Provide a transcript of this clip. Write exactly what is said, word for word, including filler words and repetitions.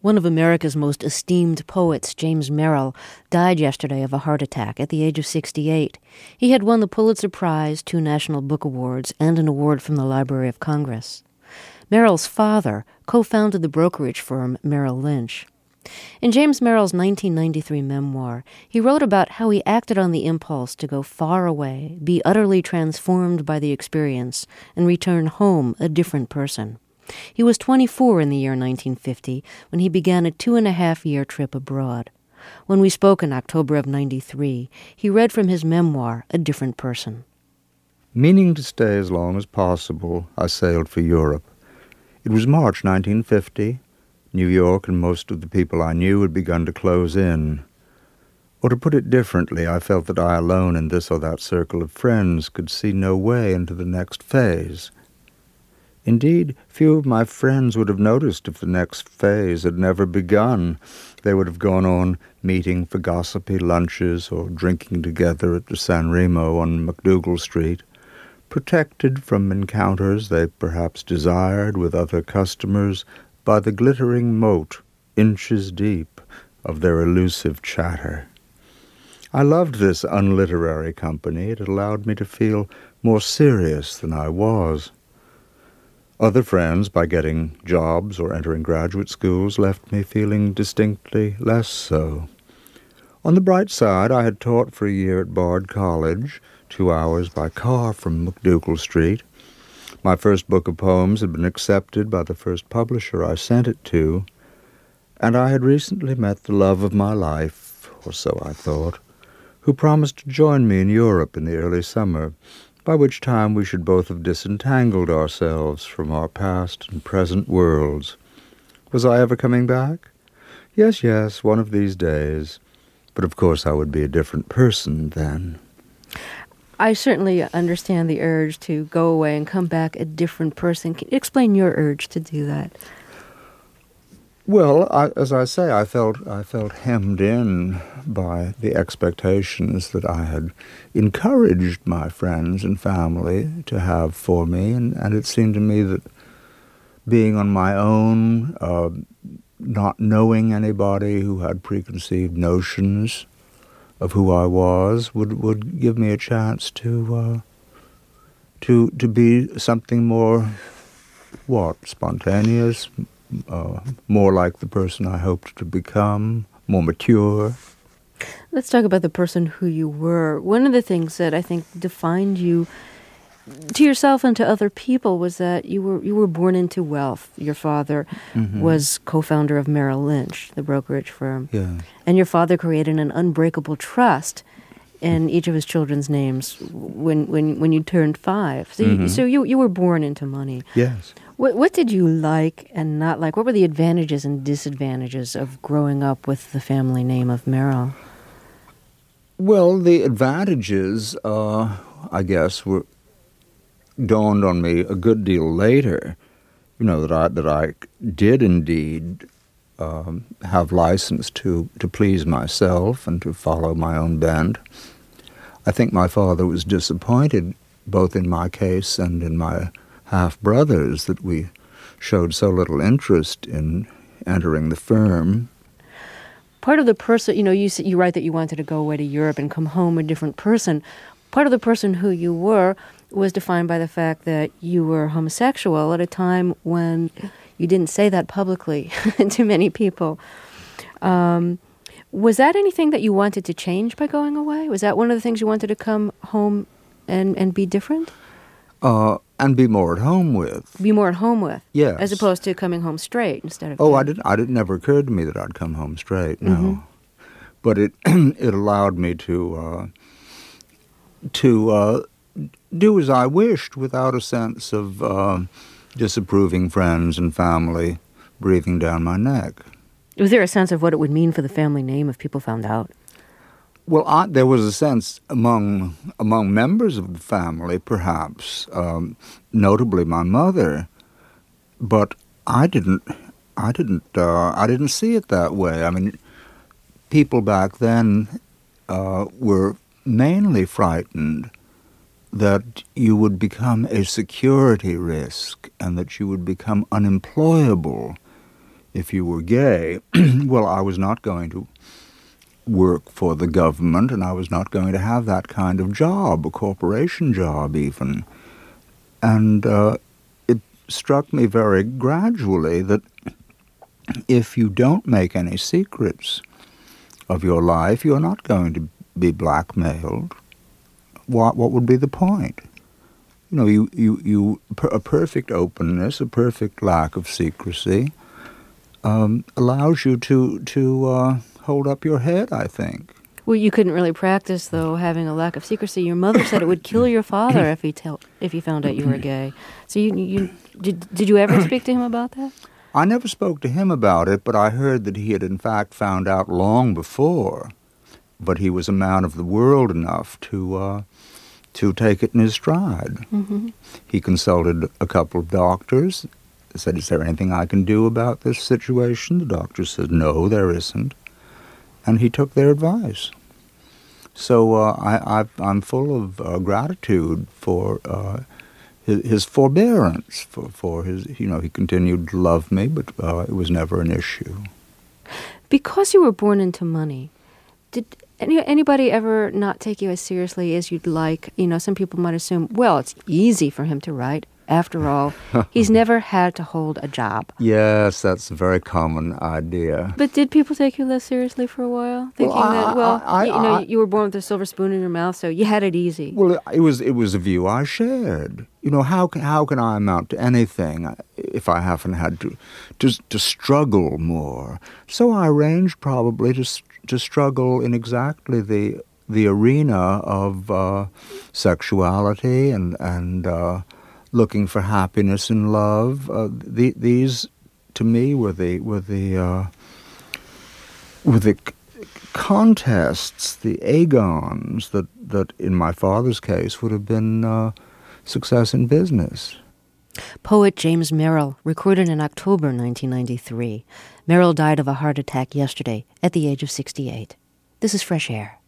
One of America's most esteemed poets, James Merrill, died yesterday of a heart attack at the age of sixty-eight. He had won the Pulitzer Prize, two National Book Awards, and an award from the Library of Congress. Merrill's father co-founded the brokerage firm Merrill Lynch. In James Merrill's nineteen ninety-three memoir, he wrote about how he acted on the impulse to go far away, be utterly transformed by the experience, and return home a different person. He was twenty-four in the year nineteen fifty when he began a two-and-a-half-year trip abroad. When we spoke in October of ninety-three, he read from his memoir, A Different Person. Meaning to stay as long as possible, I sailed for Europe. It was March nineteen fifty. New York and most of the people I knew had begun to close in. Or to put it differently, I felt that I alone in this or that circle of friends could see no way into the next phase. Indeed, few of my friends would have noticed if the next phase had never begun. They would have gone on meeting for gossipy lunches or drinking together at the San Remo on MacDougall Street, protected from encounters they perhaps desired with other customers by the glittering moat, inches deep, of their elusive chatter. I loved this unliterary company. It allowed me to feel more serious than I was. Other friends, by getting jobs or entering graduate schools, left me feeling distinctly less so. On the bright side, I had taught for a year at Bard College, two hours by car from MacDougall Street. My first book of poems had been accepted by the first publisher I sent it to, and I had recently met the love of my life, or so I thought, who promised to join me in Europe in the early summer, by which time we should both have disentangled ourselves from our past and present worlds. Was I ever coming back? Yes, yes, one of these days. But of course I would be a different person then. I certainly understand the urge to go away and come back a different person. Can you explain your urge to do that? Well, I, as I say, I felt I felt hemmed in by the expectations that I had encouraged my friends and family to have for me, and, and it seemed to me that being on my own, uh, not knowing anybody who had preconceived notions of who I was, would, would give me a chance to uh, to to be something more, what, spontaneous, Uh, more like the person I hoped to become, more mature. Let's talk about the person who you were. One of the things that I think defined you to yourself and to other people was that you were you were born into wealth. Your father mm-hmm. was co-founder of Merrill Lynch, the brokerage firm. Yeah. And your father created an unbreakable trust in each of his children's names when when, when you turned five. So, mm-hmm. you, so you, you were born into money. Yes. What, what did you like and not like? What were the advantages and disadvantages of growing up with the family name of Merrill? Well, the advantages, uh, I guess, were dawned on me a good deal later. You know, that I that I did indeed um, have license to, to please myself and to follow my own bent. I think my father was disappointed, both in my case and in my half-brothers, that we showed so little interest in entering the firm. Part of the person, you know, you you write that you wanted to go away to Europe and come home a different person. Part of the person who you were was defined by the fact that you were homosexual at a time when you didn't say that publicly to many people. Um, was that anything that you wanted to change by going away? Was that one of the things you wanted to come home and, and be different? Uh, and be more at home with. Be more at home with. Yes. As opposed to coming home straight instead of. Oh, gay. I didn't. I didn't. Never occurred to me that I'd come home straight. No, mm-hmm. but it it allowed me to uh, to uh, do as I wished without a sense of uh, disapproving friends and family breathing down my neck. Was there a sense of what it would mean for the family name if people found out? Well, I, there was a sense among among members of the family, perhaps, um, notably my mother, but I didn't. I didn't. Uh, I didn't see it that way. I mean, people back then uh, were mainly frightened that you would become a security risk and that you would become unemployable if you were gay, well, I was not going to work for the government, and I was not going to have that kind of job, a corporation job even. And uh, it struck me very gradually that if you don't make any secrets of your life, you're not going to be blackmailed. What what would be the point? You know, you, you, you a perfect openness, a perfect lack of secrecy um, allows you to, to uh, hold up your head, I think. Well, you couldn't really practice, though, having a lack of secrecy. Your mother said it would kill your father if he tell if he found out you were gay. So you you did did you ever speak to him about that? I never spoke to him about it, but I heard that he had in fact found out long before. But he was a man of the world enough to uh, to take it in his stride. Mm-hmm. He consulted a couple of doctors, said, "Is there anything I can do about this situation?" The doctor said, "No, there isn't." And he took their advice. So uh, I, I've, I'm full of uh, gratitude for uh, his, his forbearance, for, for his, you know, he continued to love me, but uh, it was never an issue. Because you were born into money, did any, anybody ever not take you as seriously as you'd like? You know, some people might assume, well, it's easy for him to write. After all, he's never had to hold a job. Yes, that's a very common idea. But did people take you less seriously for a while? Thinking well, I, that, well, I, I, you know, I, you were born with a silver spoon in your mouth, so you had it easy. Well, it was it was a view I shared. You know, how can, how can I amount to anything if I haven't had to, to, to struggle more? So I arranged probably to, to struggle in exactly the, the arena of uh, sexuality and... and uh, looking for happiness in love. Uh, the, these, to me, were the were the uh, were the c- contests, the agons that that in my father's case would have been uh, success in business. Poet James Merrill, recorded in October nineteen ninety-three. Merrill died of a heart attack yesterday at the age of sixty-eight. This is Fresh Air.